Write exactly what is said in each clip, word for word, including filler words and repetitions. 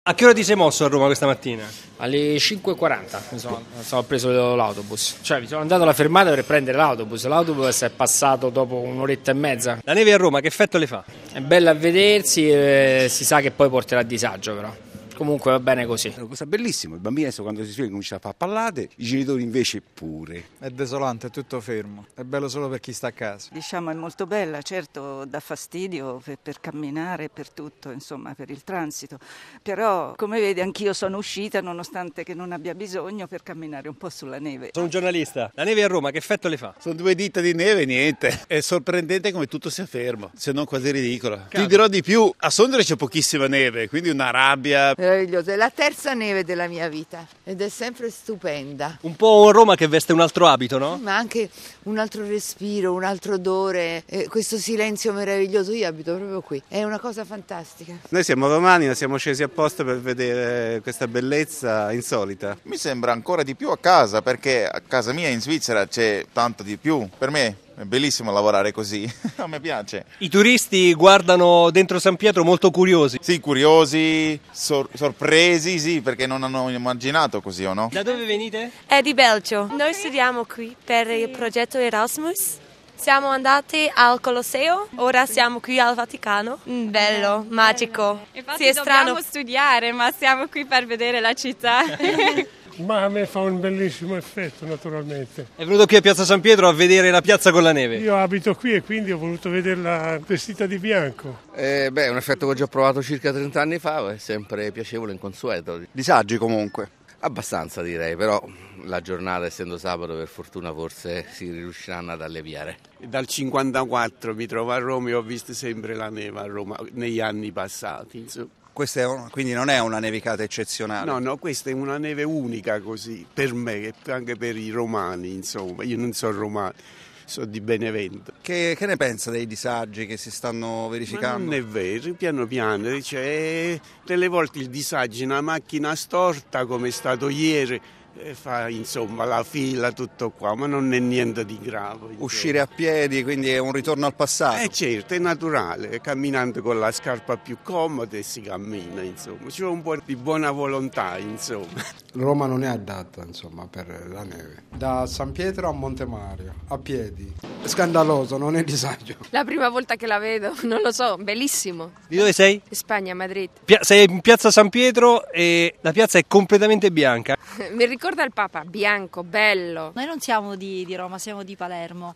A che ora ti sei mosso a Roma questa mattina? Alle cinque e quaranta mi sono, sono preso l'autobus, cioè mi sono andato alla fermata per prendere l'autobus, l'autobus è passato dopo un'oretta e mezza. La neve a Roma che effetto le fa? È bella a vedersi e si sa che poi porterà a disagio però. Comunque va bene così. È una cosa bellissima, i bambini adesso quando si svegliano cominciano a fare pallate, i genitori invece pure. È desolante, è tutto fermo, è bello solo per chi sta a casa. Diciamo è molto bella, certo dà fastidio per, per camminare, per tutto, insomma per il transito, però come vedi anch'io sono uscita nonostante che non abbia bisogno per camminare un po' sulla neve. Sono un giornalista, la neve a Roma che effetto le fa? Sono due dita di neve, niente, è sorprendente come tutto sia fermo, se non quasi ridicolo. Ti dirò di più, a Sondrio c'è pochissima neve, quindi una rabbia. Meraviglioso, è la terza neve della mia vita ed è sempre stupenda. Un po' un Roma che veste un altro abito, no? Ma anche un altro respiro, un altro odore, eh, questo silenzio meraviglioso. Io abito proprio qui, è una cosa fantastica. Noi siamo romani, ma siamo scesi apposta per vedere questa bellezza insolita. Mi sembra ancora di più a casa, perché a casa mia in Svizzera c'è tanto di più. Per me è bellissimo lavorare così, a me piace. I turisti guardano dentro San Pietro molto curiosi. Sì, curiosi, sor- sorpresi, sì, perché non hanno immaginato così, o no? Da dove venite? È di Belgio. Noi studiamo qui per il progetto Erasmus. Siamo andati al Colosseo, ora siamo qui al Vaticano. Mm, bello, magico. Infatti sì, è strano. Dobbiamo studiare, ma siamo qui per vedere la città. Ma a me fa un bellissimo effetto, naturalmente. È venuto qui a Piazza San Pietro a vedere la piazza con la neve. Io abito qui e quindi ho voluto vederla vestita di bianco. Eh, beh, è un effetto che ho già provato circa trenta anni fa, è sempre piacevole e inconsueto. Disagi comunque? Abbastanza direi, però la giornata essendo sabato per fortuna forse si riusciranno ad alleviare. Dal cinquantaquattro mi trovo a Roma e ho visto sempre la neve a Roma negli anni passati, insomma. Questa è un, quindi non è una nevicata eccezionale? No, no, questa è una neve unica così, per me e anche per i romani, insomma. Io non sono romano, sono di Benevento. Che, che ne pensa dei disagi che si stanno verificando? Ma non è vero, piano piano, cioè, delle volte il disagio in una macchina storta come è stato ieri, e fa insomma la fila, tutto qua, ma non è niente di grave. Insomma. Uscire a piedi, quindi è un ritorno al passato? Eh certo, è naturale, camminando con la scarpa più comoda e si cammina, insomma, c'è un po' di buona volontà, insomma. Roma non è adatta, insomma, per la neve. Da San Pietro a Montemario, a piedi. È scandaloso, non è disagio. La prima volta che la vedo, non lo so, bellissimo. Di dove sei? Spagna, Madrid. Pia- sei in Piazza San Pietro e la piazza è completamente bianca. Mi ricorda il Papa, bianco, bello. Noi non siamo di, di Roma, siamo di Palermo,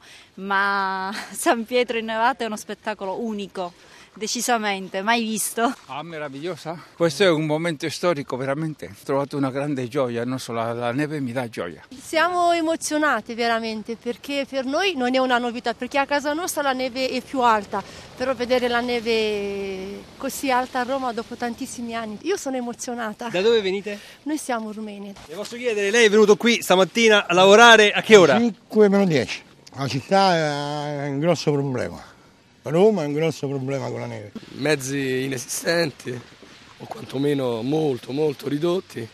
ma San Pietro innevato è uno spettacolo unico, decisamente, mai visto. Ah, meravigliosa. Questo è un momento storico, veramente. Ho trovato una grande gioia, non solo la, la neve mi dà gioia. Siamo emozionati veramente perché per noi non è una novità, perché a casa nostra la neve è più alta, però vedere la neve così alta a Roma dopo tantissimi anni, io sono emozionata. Da dove venite? Noi siamo rumeni. Le posso chiedere, lei è venuto qui stamattina a lavorare a che ora? cinque meno dieci. La città è un grosso problema. Roma è un grosso problema con la neve. Mezzi inesistenti o quantomeno molto molto ridotti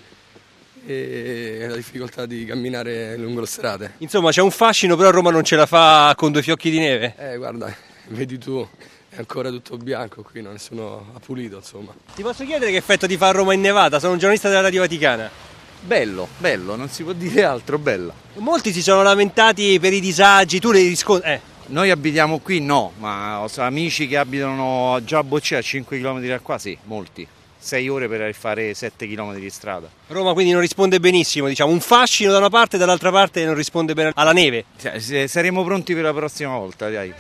e la difficoltà di camminare lungo le strade. Insomma c'è un fascino, però Roma non ce la fa con due fiocchi di neve. Eh guarda, vedi tu, è ancora tutto bianco qui, non nessuno ha pulito insomma. Ti posso chiedere che effetto ti fa a Roma innevata? Sono un giornalista della Radio Vaticana. Bello, bello, non si può dire altro, bella. Molti si sono lamentati per i disagi, tu li riscontri? Eh. Noi abitiamo qui no, ma ho amici che abitano già a Boccea, a cinque chilometri da qua, sì, molti. sei ore per fare sette chilometri di strada. Roma quindi non risponde benissimo, diciamo, un fascino da una parte e dall'altra parte non risponde bene alla neve. Saremo pronti per la prossima volta, dai.